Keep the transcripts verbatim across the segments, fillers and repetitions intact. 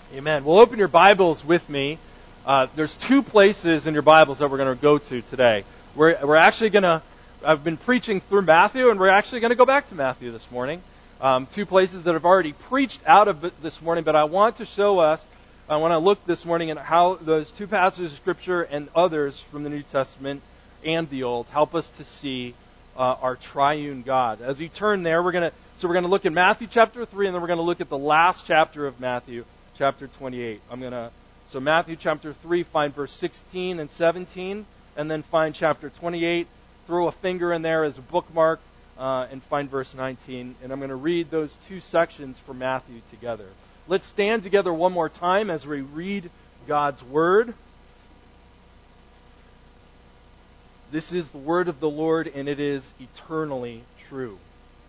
Amen. Well, open your Bibles with me. Uh, there's two places in your Bibles that we're going to go to today. We're, we're actually going to, I've been preaching through Matthew, and we're actually going to go back to Matthew this morning. Um, two places that I've already preached out of it this morning, but I want to show us, I want to look this morning at how those two passages of Scripture and others from the New Testament and the Old help us to see uh, our triune God. As you turn there, we're going to, so we're going to look at Matthew chapter three, and then we're going to look at the last chapter of Matthew, chapter twenty-eight. I'm going to, so Matthew chapter three, find verse sixteen and seventeen, and then find chapter twenty-eight, throw a finger in there as a bookmark, uh, and find verse nineteen. And I'm going to read those two sections for Matthew together. Let's stand together one more time as we read God's Word. This is the Word of the Lord, and it is eternally true.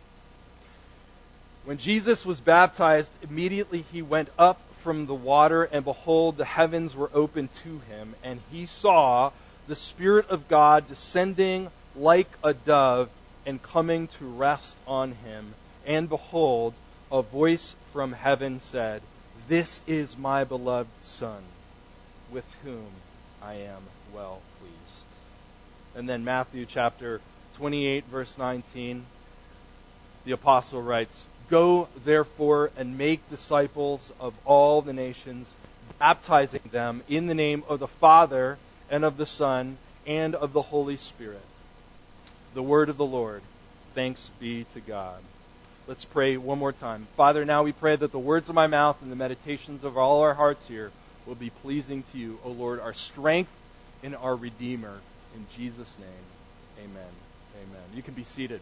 When Jesus was baptized, immediately he went up from the water, and behold, the heavens were opened to him, and he saw the Spirit of God descending like a dove and coming to rest on him. And behold, a voice from heaven said, "This is my beloved Son, with whom I am well pleased." And then Matthew chapter twenty-eight, verse nineteen, the apostle writes, "Go, therefore, and make disciples of all the nations, baptizing them in the name of the Father, and of the Son, and of the Holy Spirit." The word of the Lord. Thanks be to God. Let's pray one more time. Father, now we pray that the words of my mouth and the meditations of all our hearts here will be pleasing to you, O Lord, our strength and our Redeemer. In Jesus' name, amen. Amen. You can be seated.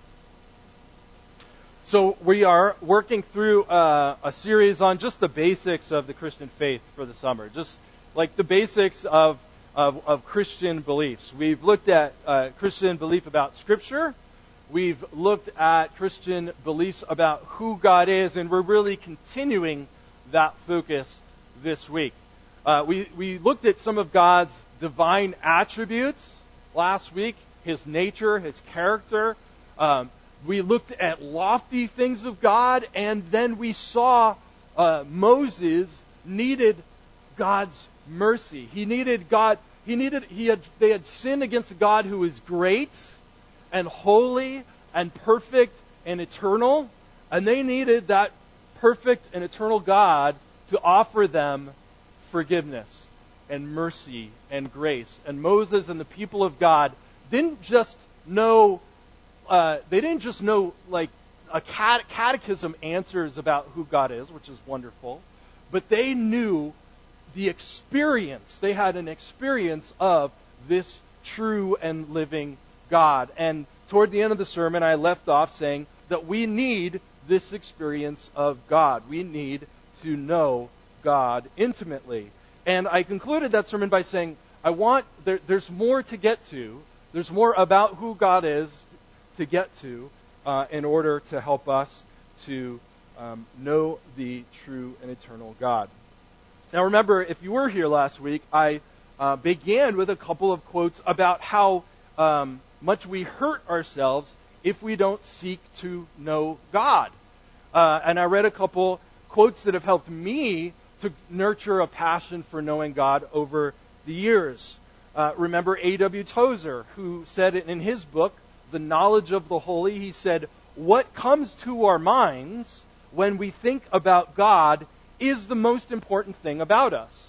So we are working through uh, a series on just the basics of the Christian faith for the summer, just like the basics of of, of Christian beliefs. We've looked at uh, Christian belief about Scripture. We've looked at Christian beliefs about who God is, and we're really continuing that focus this week. Uh, we we looked at some of God's divine attributes last week, His nature, His character. Um, We looked at lofty things of God, and then we saw uh, Moses needed God's mercy. He needed God. He needed. He had. They had sinned against a God who is great, and holy, and perfect, and eternal, and they needed that perfect and eternal God to offer them forgiveness and mercy and grace. And Moses and the people of God didn't just know. Uh, they didn't just know like a cat- catechism answers about who God is, which is wonderful, but they knew the experience. They had an experience of this true and living God. And toward the end of the sermon, I left off saying that we need this experience of God. We need to know God intimately. And I concluded that sermon by saying, I want there, there's more to get to. There's more about who God is to get to uh, in order to help us to um, know the true and eternal God. Now remember, if you were here last week, I uh, began with a couple of quotes about how um, much we hurt ourselves if we don't seek to know God. Uh, and I read a couple quotes that have helped me to nurture a passion for knowing God over the years. Uh, remember A W Tozer, who said it in his book, The Knowledge of the Holy. He said, "What comes to our minds when we think about God is the most important thing about us.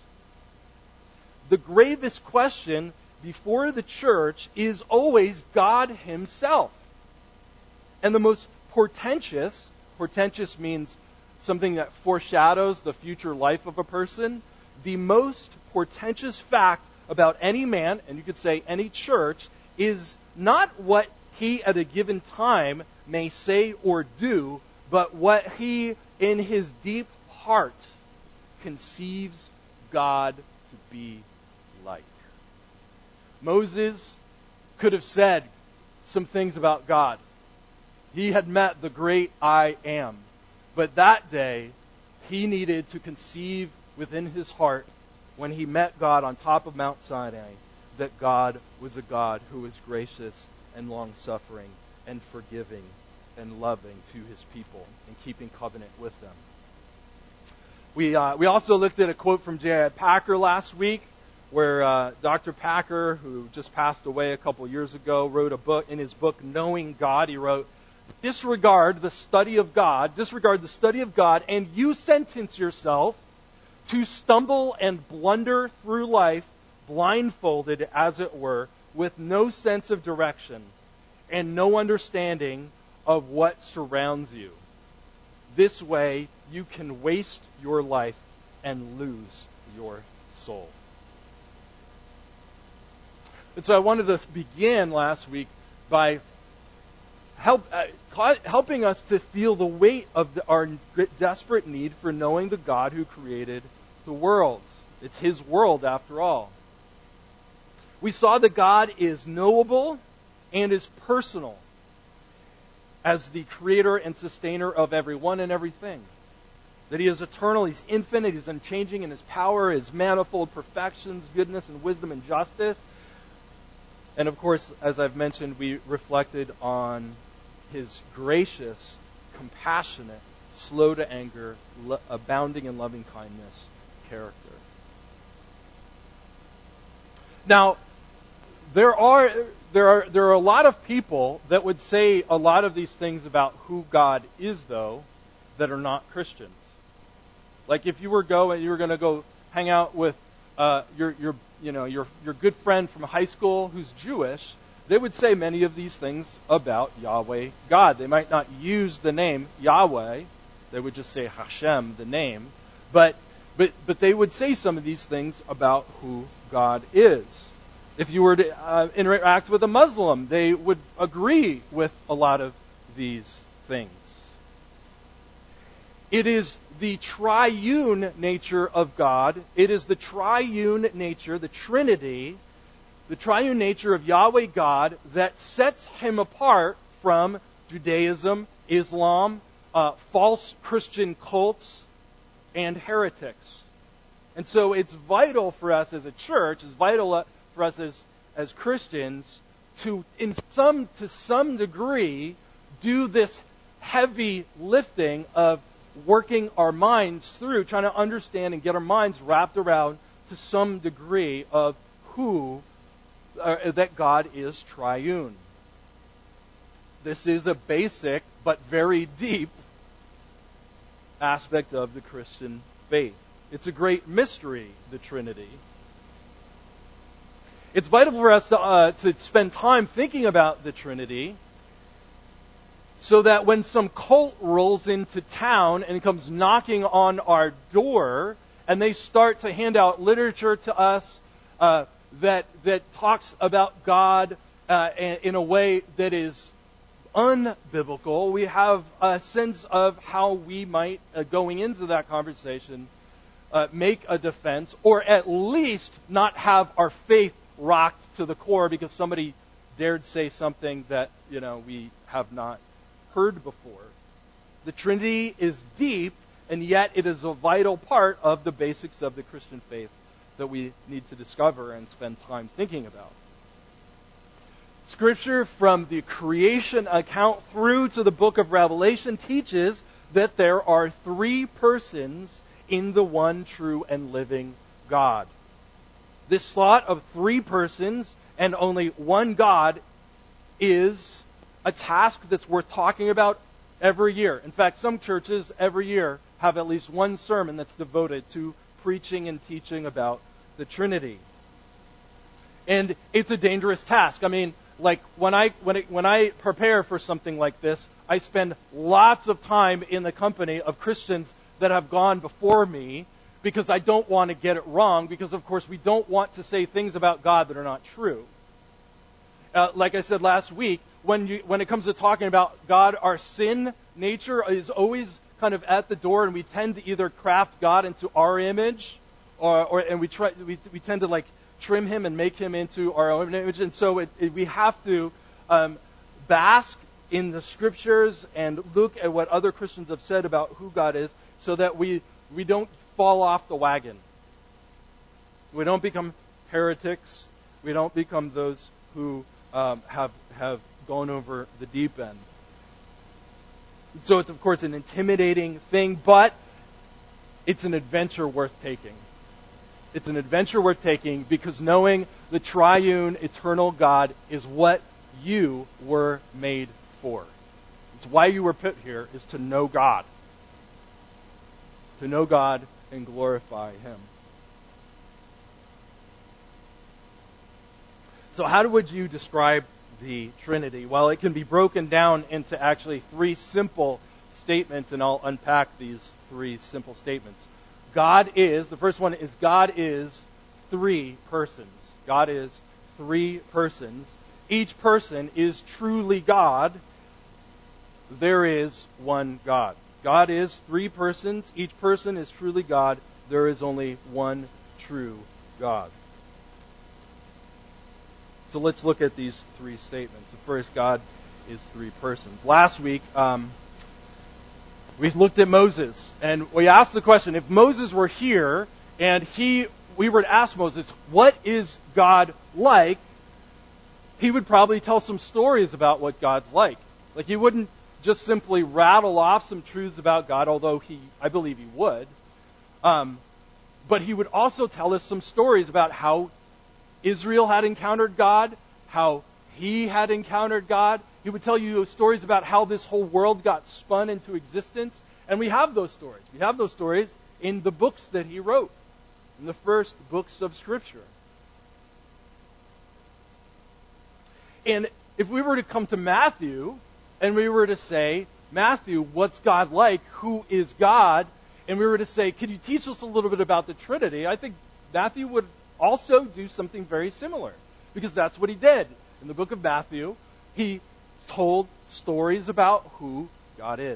The gravest question before the church is always God Himself. And the most portentous, portentous means something that foreshadows the future life of a person, the most portentous fact about any man, and you could say any church, is not what he at a given time may say or do, but what he in his deep heart conceives God to be like." Moses could have said some things about God. He had met the great I Am. But that day, he needed to conceive within his heart, when he met God on top of Mount Sinai, that God was a God who was gracious and long-suffering and forgiving and loving to His people and keeping covenant with them. We uh, we also looked at a quote from J I Packer last week, where uh, Doctor Packer, who just passed away a couple years ago, wrote a book in his book Knowing God. He wrote, "Disregard the study of God, disregard the study of God, and you sentence yourself to stumble and blunder through life, blindfolded, as it were, with no sense of direction and no understanding of what surrounds you. This way, you can waste your life and lose your soul." And so I wanted to begin last week by help, uh, helping us to feel the weight of the, our desperate need for knowing the God who created the world. It's His world, after all. We saw that God is knowable and is personal as the creator and sustainer of everyone and everything. That He is eternal, He's infinite, He's unchanging in His power, His manifold perfections, goodness and wisdom and justice. And of course, as I've mentioned, we reflected on His gracious, compassionate, slow to anger, lo- abounding in loving kindness character. Now, there are there are there are a lot of people that would say a lot of these things about who God is, though, that are not Christians. Like if you were going, you were going to go hang out with uh, your your you know your your good friend from high school who's Jewish, they would say many of these things about Yahweh God. They might not use the name Yahweh; they would just say Hashem, the name. But but but they would say some of these things about who God is. If you were to uh, interact with a Muslim, they would agree with a lot of these things. It is the triune nature of God. It is the triune nature, the Trinity, the triune nature of Yahweh God that sets Him apart from Judaism, Islam, uh, false Christian cults, and heretics. And so it's vital for us as a church, it's vital for us as, as Christians to, in some to some degree, do this heavy lifting of working our minds through, trying to understand and get our minds wrapped around to some degree of who, uh, that God is triune. This is a basic but very deep aspect of the Christian faith. It's a great mystery, the Trinity. It's vital for us to, uh, to spend time thinking about the Trinity so that when some cult rolls into town and comes knocking on our door and they start to hand out literature to us uh, that that talks about God uh, in a way that is unbiblical, we have a sense of how we might, uh, going into that conversation, uh, make a defense, or at least not have our faith rocked to the core because somebody dared say something that, you know, we have not heard before. The Trinity is deep, and yet it is a vital part of the basics of the Christian faith that we need to discover and spend time thinking about. Scripture from the creation account through to the book of Revelation teaches that there are three persons in the one true and living God. This thought of three persons and only one God is a task that's worth talking about every year. In fact, some churches every year have at least one sermon that's devoted to preaching and teaching about the Trinity. And it's a dangerous task. I mean, like when I when it, when I prepare for something like this, I spend lots of time in the company of Christians that have gone before me because I don't want to get it wrong, because of course we don't want to say things about God that are not true. Uh, like I said last week, when you when it comes to talking about God, our sin nature is always kind of at the door, and we tend to either craft God into our image, or, or and we try we we tend to like trim Him and make Him into our own image, and so it, it, we have to um, bask in the Scriptures and look at what other Christians have said about who God is, so that we we don't fall off the wagon. We don't become heretics. We don't become those who um, have have gone over the deep end. So it's of course an intimidating thing, but it's an adventure worth taking. It's an adventure worth taking because knowing the triune, eternal God is what you were made for. It's why you were put here, is to know God. To know God and glorify Him. So how would you describe the Trinity? Well, it can be broken down into actually three simple statements, and I'll unpack these three simple statements. God is, the first one is God is three persons. God is three persons. Each person is truly God. There is one God. God is three persons. Each person is truly God. There is only one true God. So let's look at these three statements. The first, God is three persons. Last week, um, we looked at Moses, and we asked the question, if Moses were here, and he, we were to ask Moses, what is God like? He would probably tell some stories about what God's like. Like, he wouldn't just simply rattle off some truths about God, although he, I believe he would. Um, but he would also tell us some stories about how Israel had encountered God, how he had encountered God. He would tell you stories about how this whole world got spun into existence. And we have those stories. We have those stories in the books that he wrote, in the first books of Scripture. And if we were to come to Matthew, and we were to say, Matthew, what's God like? Who is God? And we were to say, could you teach us a little bit about the Trinity? I think Matthew would also do something very similar, because that's what he did. In the book of Matthew, he told stories about who God is.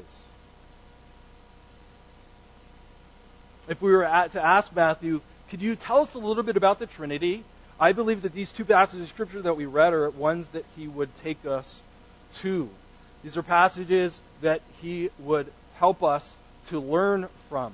If we were at, to ask Matthew, could you tell us a little bit about the Trinity? I believe that these two passages of Scripture that we read are ones that he would take us to. These are passages that he would help us to learn from.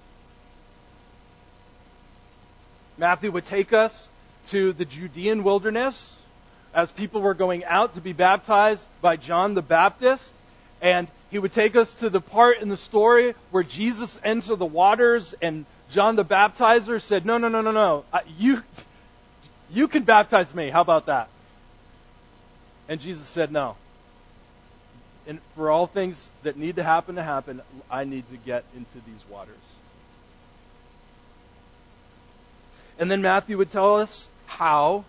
Matthew would take us to the Judean wilderness as people were going out to be baptized by John the Baptist. And he would take us to the part in the story where Jesus entered the waters and John the Baptizer said, no, no, no, no, no. You, you can baptize me. How about that? And Jesus said, no. And for all things that need to happen to happen, I need to get into these waters. And then Matthew would tell us how,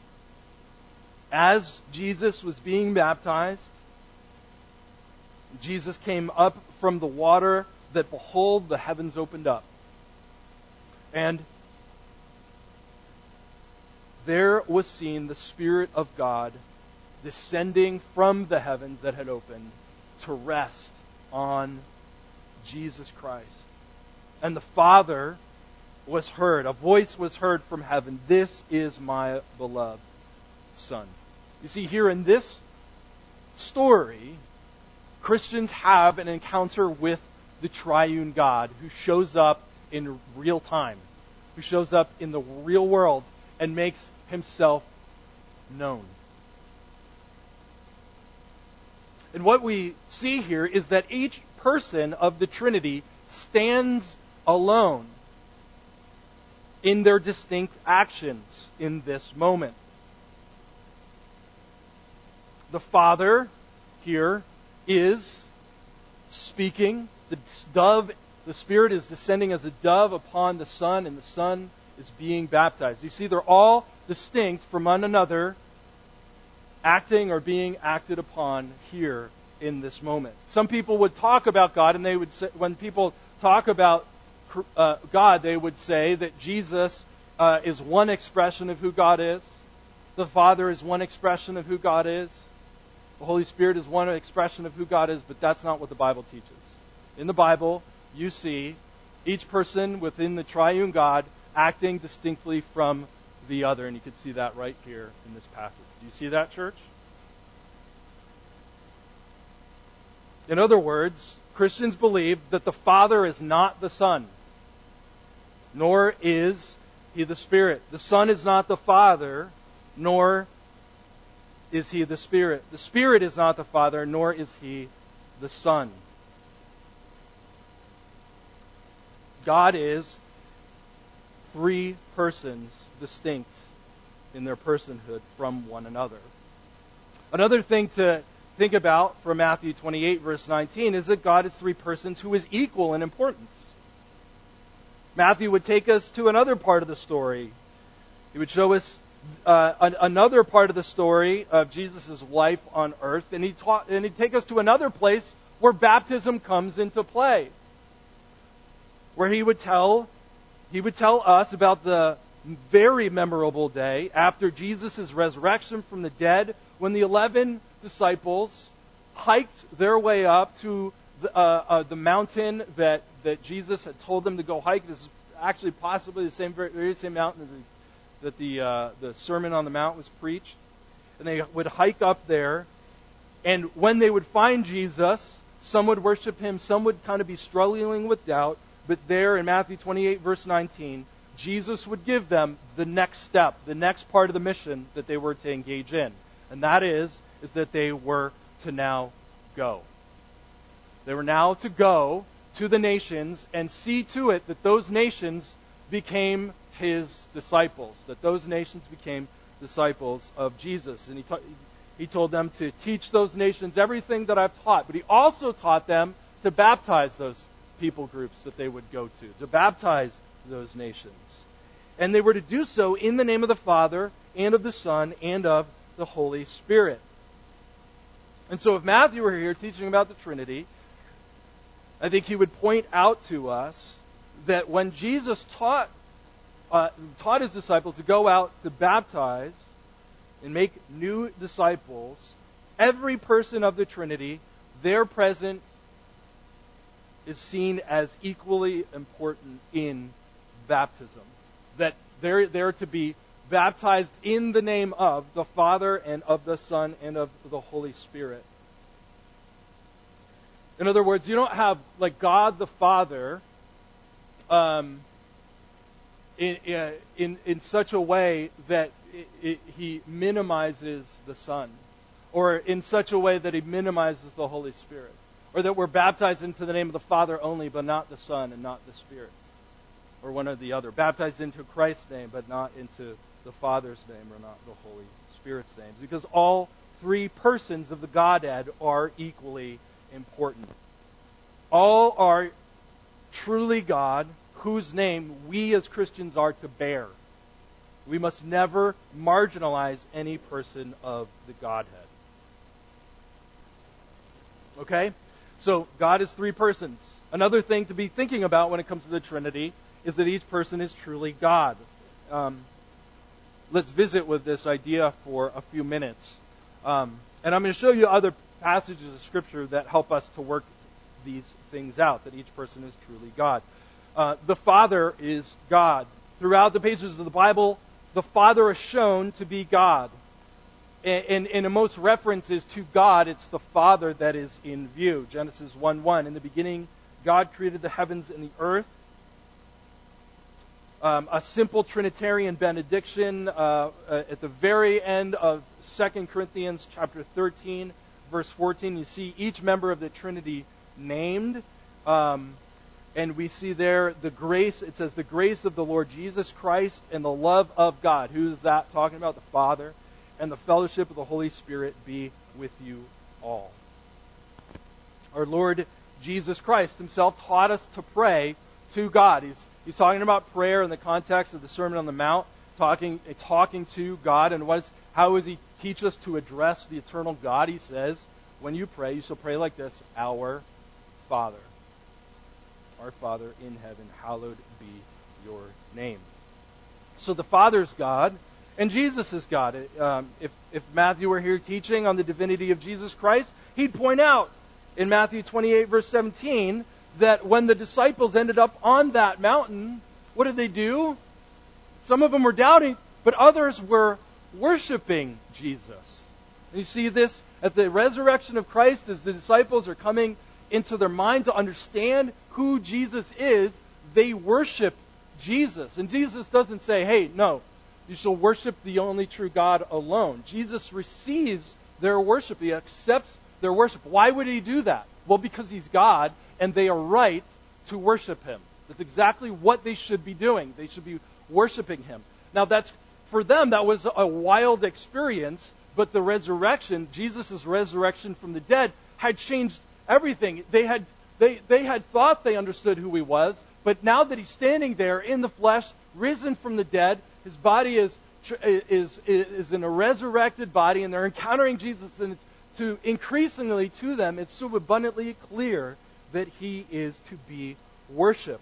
as Jesus was being baptized, Jesus came up from the water, that behold, the heavens opened up. And there was seen the Spirit of God descending from the heavens that had opened to rest on Jesus Christ. And the Father was heard. A voice was heard from heaven. This is my beloved Son. You see, here in this story, Christians have an encounter with the triune God who shows up in real time, who shows up in the real world and makes himself known. And what we see here is that each person of the Trinity stands alone in their distinct actions in this moment. The Father here is speaking. The dove, the Spirit is descending as a dove upon the Son, and the Son is being baptized. You see, they're all distinct from one another, acting or being acted upon here in this moment. Some people would talk about God, and they would say, when people talk about uh, God, they would say that Jesus uh, is one expression of who God is. The Father is one expression of who God is. The Holy Spirit is one expression of who God is, but that's not what the Bible teaches. In the Bible, you see each person within the triune God acting distinctly from the other, and you can see that right here in this passage. Do you see that, church? In other words, Christians believe that the Father is not the Son, nor is He the Spirit. The Son is not the Father, nor is He the Spirit. The Spirit is not the Father, nor is He the Son. God is three persons distinct in their personhood from one another. Another thing to think about from Matthew twenty-eight, verse nineteen, is that God is three persons who is equal in importance. Matthew would take us to another part of the story. He would show us uh, an, another part of the story of Jesus' life on earth, and he taught, and he'd take us to another place where baptism comes into play, where he would tell he would tell us about the very memorable day after Jesus' resurrection from the dead, when the eleven disciples hiked their way up to the, uh, uh, the mountain that, that Jesus had told them to go hike. This is actually possibly the same very, very same mountain that the that the uh, the Sermon on the Mount was preached. And they would hike up there, and when they would find Jesus, some would worship him, some would kind of be struggling with doubt. But there in Matthew twenty-eight, verse nineteen, Jesus would give them the next step, the next part of the mission that they were to engage in. And that is, is that they were to now go. They were now to go to the nations and see to it that those nations became his disciples, that those nations became disciples of Jesus. And he, ta- he told them to teach those nations everything that I've taught, but he also taught them to baptize those people groups that they would go to, to baptize those nations. And they were to do so in the name of the Father, and of the Son, and of the Holy Spirit. And so if Matthew were here teaching about the Trinity, I think he would point out to us that when Jesus taught uh, taught his disciples to go out to baptize and make new disciples, every person of the Trinity, their present is seen as equally important in baptism. That they're, they're to be baptized in the name of the Father and of the Son and of the Holy Spirit. In other words, you don't have like God the Father um, in, in in such a way that it, it, he minimizes the Son, or in such a way that he minimizes the Holy Spirit, or that we're baptized into the name of the Father only, but not the Son and not the Spirit, or one or the other. Baptized into Christ's name, but not into the Father's name, or not the Holy Spirit's name, because all three persons of the Godhead are equally important. All are truly God, whose name we as Christians are to bear. We must never marginalize any person of the Godhead. Okay? So, God is three persons. Another thing to be thinking about when it comes to the Trinity is that each person is truly God. Um, let's visit with this idea for a few minutes. Um, and I'm going to show you other passages of Scripture that help us to work these things out, that each person is truly God. Uh, the Father is God. Throughout the pages of the Bible, the Father is shown to be God. And, and, and in most references to God, it's the Father that is in view. Genesis one one, in the beginning, God created the heavens and the earth. Um, a simple Trinitarian benediction uh, uh, at the very end of Second Corinthians chapter thirteen, verse fourteen. You see each member of the Trinity named. Um, and we see there the grace, it says the grace of the Lord Jesus Christ and the love of God. Who is that talking about? The Father. And the fellowship of the Holy Spirit be with you all. Our Lord Jesus Christ himself taught us to pray to God. He's he's talking about prayer in the context of the Sermon on the Mount, talking talking to God. And what is, how does he teach us to address the eternal God? He says, when you pray, you shall pray like this: Our Father, our Father in heaven, hallowed be your name. So the Father's God, and Jesus is God. Um, if, if Matthew were here teaching on the divinity of Jesus Christ, he'd point out in Matthew twenty-eight, verse seventeen, that when the disciples ended up on that mountain, what did they do? Some of them were doubting, but others were worshiping Jesus. And you see this at the resurrection of Christ, as the disciples are coming into their mind to understand who Jesus is, they worship Jesus. And Jesus doesn't say, hey, no, you shall worship the only true God alone. Jesus receives their worship. He accepts their worship. Why would he do that? Well, because he's God, and they are right to worship him. That's exactly what they should be doing. They should be worshiping him. Now that's, for them, that was a wild experience, but the resurrection, Jesus' resurrection from the dead, had changed everything. They had, they, they had thought they understood who he was, but now that he's standing there in the flesh, risen from the dead, his body is, is, is in a resurrected body, and they're encountering Jesus, and it's to increasingly to them, it's so abundantly clear that he is to be worshipped.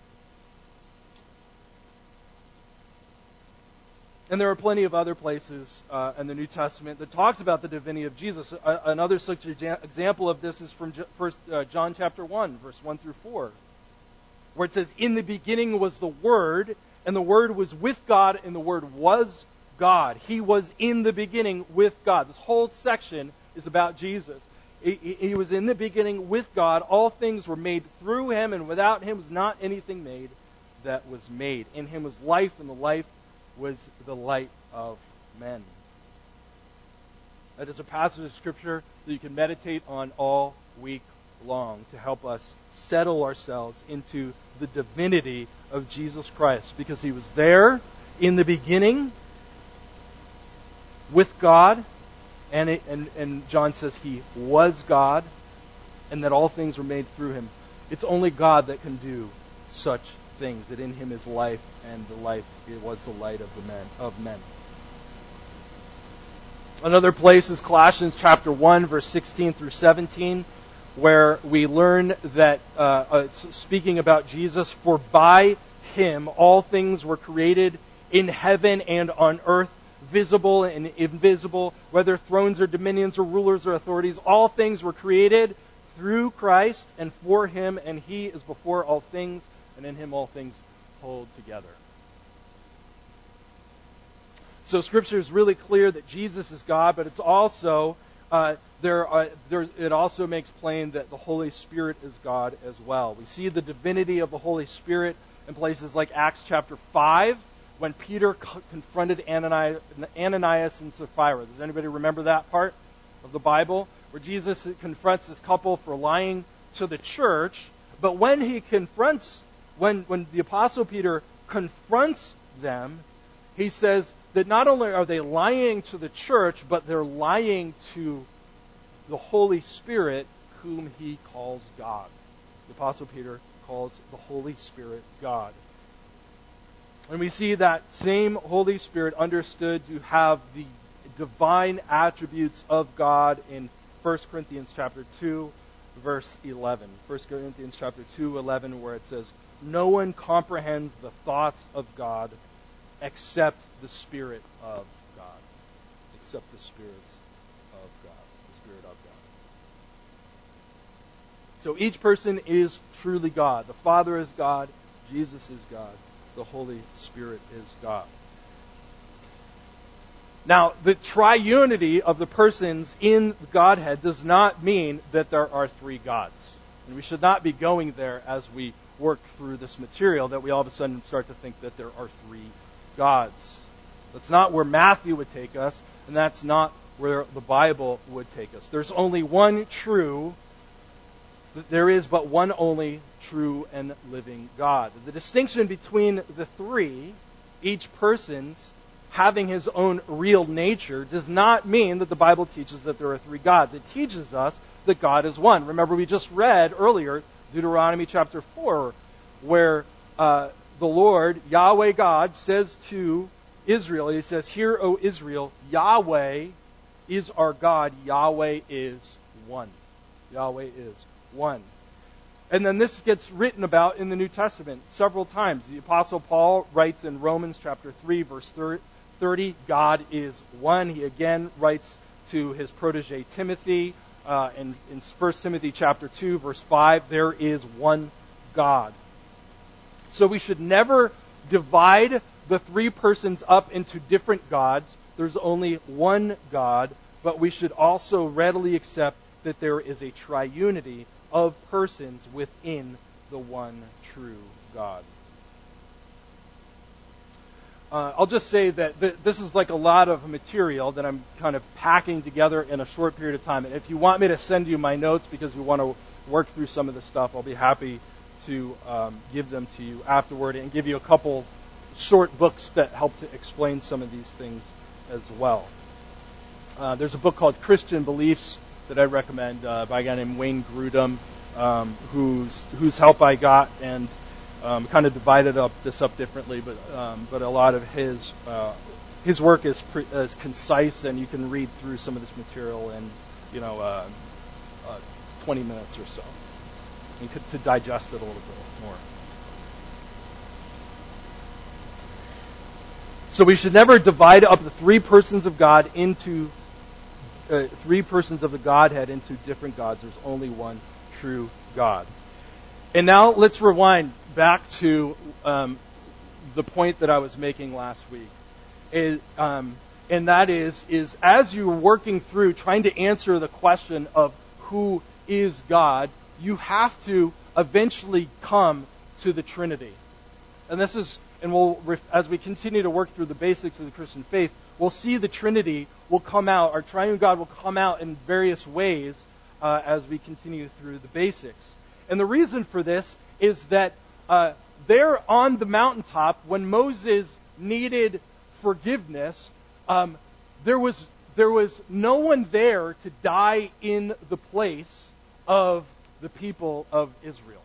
And there are plenty of other places uh, in the New Testament that talks about the divinity of Jesus. Uh, another such example of this is from First uh, John chapter one, verse one through four, where it says, "In the beginning was the Word, and the Word was with God, and the Word was God. He was in the beginning with God." This whole section is about Jesus. He, he was in the beginning with God. All things were made through him, and without him was not anything made that was made. In him was life, and the life was the light of men. That is a passage of Scripture that you can meditate on all week long to help us settle ourselves into the divinity of Jesus Christ, because he was there in the beginning with God, and, it, and, and John says he was God, and that all things were made through him. It's only God that can do such things, that in him is life, and the life it was the light of the men of men. Another place is Colossians chapter one, verse sixteen through seventeen, where we learn that, uh, uh, speaking about Jesus, "For by him all things were created in heaven and on earth, visible and invisible, whether thrones or dominions or rulers or authorities, all things were created through Christ and for him, and he is before all things, and in him all things hold together." So Scripture is really clear that Jesus is God, but it's also uh, there. Are, there it also makes plain that the Holy Spirit is God as well. We see the divinity of the Holy Spirit in places like Acts chapter five, when Peter co- confronted Ananias, Ananias and Sapphira. Does anybody remember that part of the Bible? Where Jesus confronts this couple for lying to the church, but when he confronts, when, when the Apostle Peter confronts them, he says that not only are they lying to the church, but they're lying to the Holy Spirit, whom he calls God. The Apostle Peter calls the Holy Spirit God. And we see that same Holy Spirit understood to have the divine attributes of God in First Corinthians chapter two, verse eleven. First Corinthians chapter two, eleven, where it says, "No one comprehends the thoughts of God except the Spirit of God." Except the Spirit of God. The Spirit of God. So each person is truly God. The Father is God. Jesus is God. The Holy Spirit is God. Now, the triunity of the persons in the Godhead does not mean that there are three gods. And we should not be going there as we work through this material, that we all of a sudden start to think that there are three gods. That's not where Matthew would take us, and that's not where the Bible would take us. There's only one true, there is but one only true and living God. The distinction between the three, each person's having his own real nature, does not mean that the Bible teaches that there are three gods. It teaches us that God is one. Remember, we just read earlier Deuteronomy chapter four, where uh, the Lord, Yahweh God, says to Israel, he says, "Hear, O Israel, Yahweh is our God. Yahweh is one." Yahweh is one. And then this gets written about in the New Testament several times. The Apostle Paul writes in Romans chapter three, verse thirty, God is one. He again writes to his protege Timothy uh, in, in First Timothy chapter two, verse five, there is one God. So we should never divide the three persons up into different gods. There's only one God, but we should also readily accept that there is a triunity of persons within the one true God. Uh, I'll just say that th- this is like a lot of material that I'm kind of packing together in a short period of time. And if you want me to send you my notes because you want to work through some of this stuff, I'll be happy to um, give them to you afterward and give you a couple short books that help to explain some of these things as well. Uh, there's a book called Christian Beliefs that I recommend uh, by a guy named Wayne Grudem, um, whose whose help I got, and um, kind of divided up this up differently, but um, but a lot of his uh, his work is pre- is concise, and you can read through some of this material in you know uh, uh, twenty minutes or so, and could, to digest it a little bit more. So we should never divide up the three persons of God into uh, three persons of the Godhead into different gods. There's only one true God. And now let's rewind back to um, the point that I was making last week. It, um, and that is, is as you're working through trying to answer the question of who is God, you have to eventually come to the Trinity. And this is, and we'll, as we continue to work through the basics of the Christian faith, we'll see the Trinity will come out, our triune God will come out in various ways uh, as we continue through the basics. And the reason for this is that uh, there on the mountaintop, when Moses needed forgiveness, um, there was there was no one there to die in the place of the people of Israel.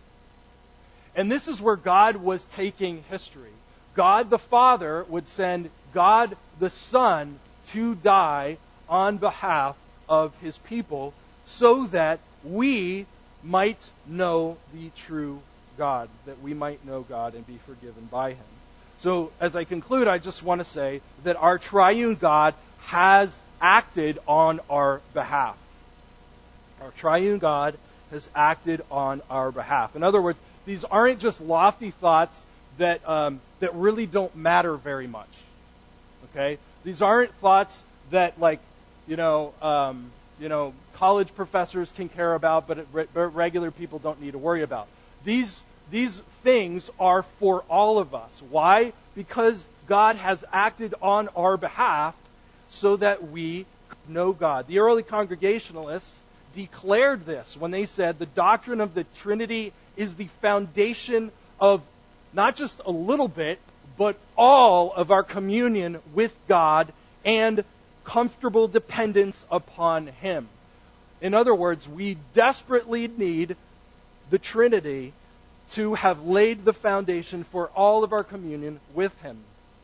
And this is where God was taking history. God the Father would send God the Son to die on behalf of his people so that we might know the true God, that we might know God and be forgiven by him. So as I conclude, I just want to say that our triune God has acted on our behalf. Our triune God has acted on our behalf. In other words, these aren't just lofty thoughts that um, that really don't matter very much. Okay, these aren't thoughts that, like, you know, um, you know, college professors can care about, but, it, but regular people don't need to worry about. These these things are for all of us. Why? Because God has acted on our behalf, so that we know God. The early Congregationalists declared this when they said the doctrine of the Trinity is the foundation of not just a little bit, but all of our communion with God and comfortable dependence upon him. In other words, we desperately need the Trinity to have laid the foundation for all of our communion with him.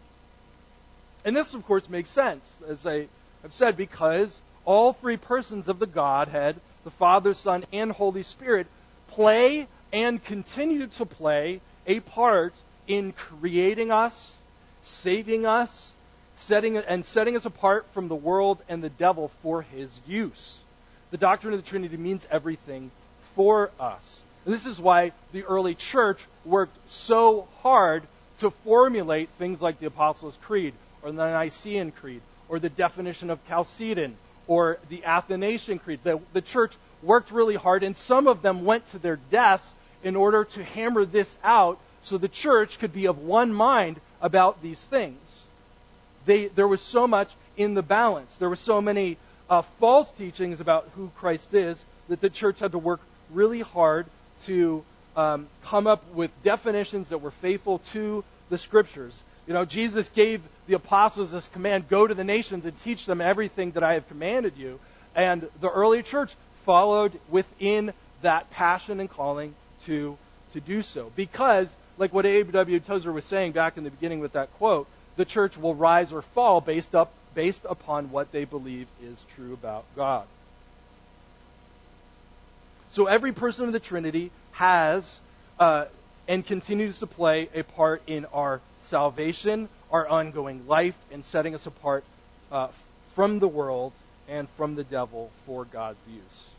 And this, of course, makes sense, as I have said, because all three persons of the Godhead, the Father, Son, and Holy Spirit, play and continue to play a part in creating us, saving us, setting and setting us apart from the world and the devil for his use. The doctrine of the Trinity means everything for us. And this is why the early church worked so hard to formulate things like the Apostles' Creed, or the Nicene Creed, or the definition of Chalcedon, or the Athanasian Creed. The, the church worked really hard, and some of them went to their deaths in order to hammer this out so the church could be of one mind about these things. They, there was so much in the balance. There were so many uh, false teachings about who Christ is that the church had to work really hard to um, come up with definitions that were faithful to the Scriptures. You know, Jesus gave the apostles this command, go to the nations and teach them everything that I have commanded you. And the early church followed within that passion and calling to, to do so. Because, like what A W Tozer was saying back in the beginning with that quote, the church will rise or fall based up based upon what they believe is true about God. So every person of the Trinity has uh, and continues to play a part in our salvation, our ongoing life, and setting us apart uh, from the world and from the devil for God's use.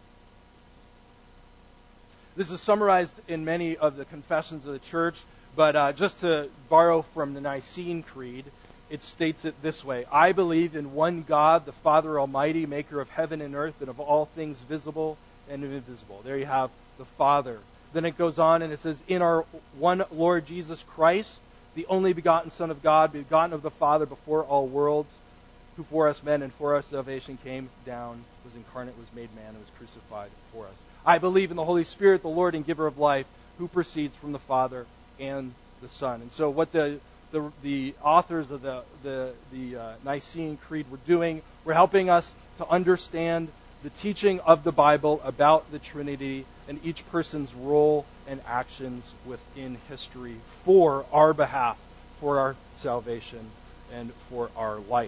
This is summarized in many of the confessions of the church, but uh, just to borrow from the Nicene Creed, it states it this way: I believe in one God, the Father Almighty, maker of heaven and earth and of all things visible and invisible. There you have the Father. Then it goes on and it says, in our one Lord Jesus Christ, the only begotten Son of God, begotten of the Father before all worlds, who for us men and for us salvation came down, was incarnate, was made man, and was crucified for us. I believe in the Holy Spirit, the Lord and giver of life, who proceeds from the Father and the Son. And so what the the, the authors of the the, the uh, Nicene Creed were doing, were helping us to understand the teaching of the Bible about the Trinity and each person's role and actions within history for our behalf, for our salvation, and for our life.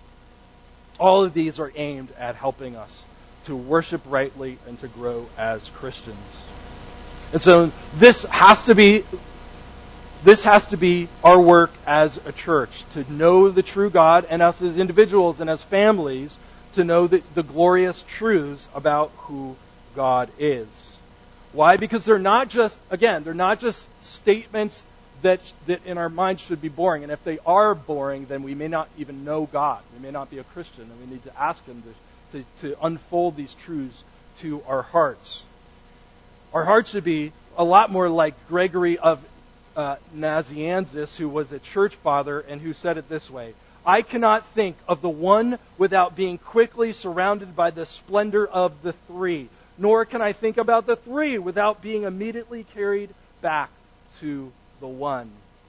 All of these are aimed at helping us to worship rightly and to grow as Christians. And so this has to be this has to be our work as a church, to know the true God, and us as individuals and as families to know the, the glorious truths about who God is. Why? Because they're not just, again, they're not just statements that that in our minds should be boring. And if they are boring, then we may not even know God. We may not be a Christian, and we need to ask Him to, to, to unfold these truths to our hearts. Our hearts should be a lot more like Gregory of uh, Nazianzus, who was a church father and who said it this way: I cannot think of the one without being quickly surrounded by the splendor of the three, nor can I think about the three without being immediately carried back to the one.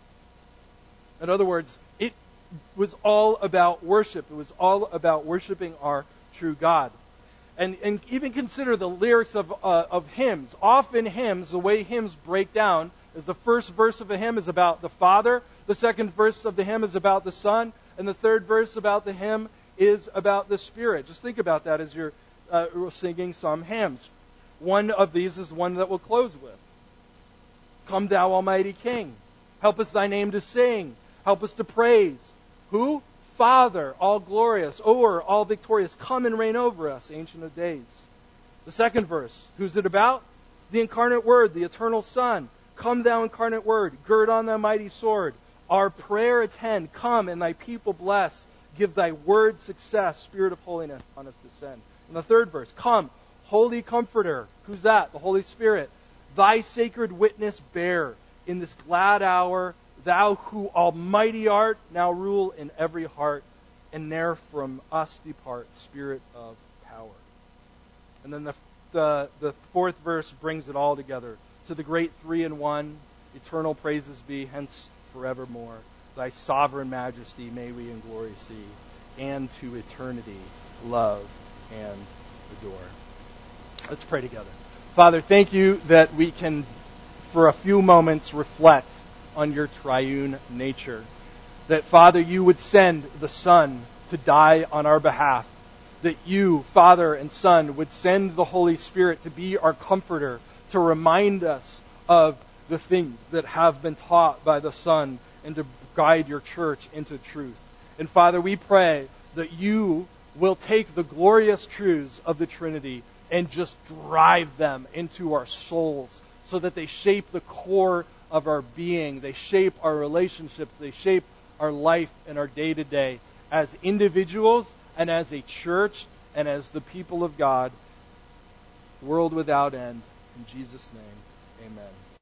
In other words, it was all about worship. It was all about worshiping our true God. And, and even consider the lyrics of, uh, of hymns. Often hymns, the way hymns break down, is the first verse of a hymn is about the Father, the second verse of the hymn is about the Son, and the third verse about the hymn is about the Spirit. Just think about that as you're uh, singing some hymns. One of these is one that we'll close with. Come thou Almighty King, help us thy name to sing, help us to praise. Who? Father, all glorious, o'er, all victorious, come and reign over us, Ancient of Days. The second verse, who's it about? The incarnate Word, the eternal Son. Come thou incarnate Word, gird on thy mighty sword. Our prayer attend, come and thy people bless. Give thy word success, Spirit of holiness on us descend. And the third verse, come, Holy Comforter. Who's that? The Holy Spirit. Thy sacred witness bear in this glad hour, thou who almighty art, now rule in every heart, and ne'er from us depart, Spirit of power. And then the, the, the fourth verse brings it all together. To the great three in one, eternal praises be, hence forevermore. Thy sovereign majesty may we in glory see, and to eternity love and adore. Let's pray together. Father, thank you that we can, for a few moments, reflect on your triune nature. That, Father, you would send the Son to die on our behalf. That you, Father and Son, would send the Holy Spirit to be our comforter, to remind us of the things that have been taught by the Son, and to guide your church into truth. And Father, we pray that you will take the glorious truths of the Trinity and just drive them into our souls so that they shape the core of our being. They shape our relationships. They shape our life and our day-to-day as individuals and as a church and as the people of God, world without end. In Jesus' name, amen.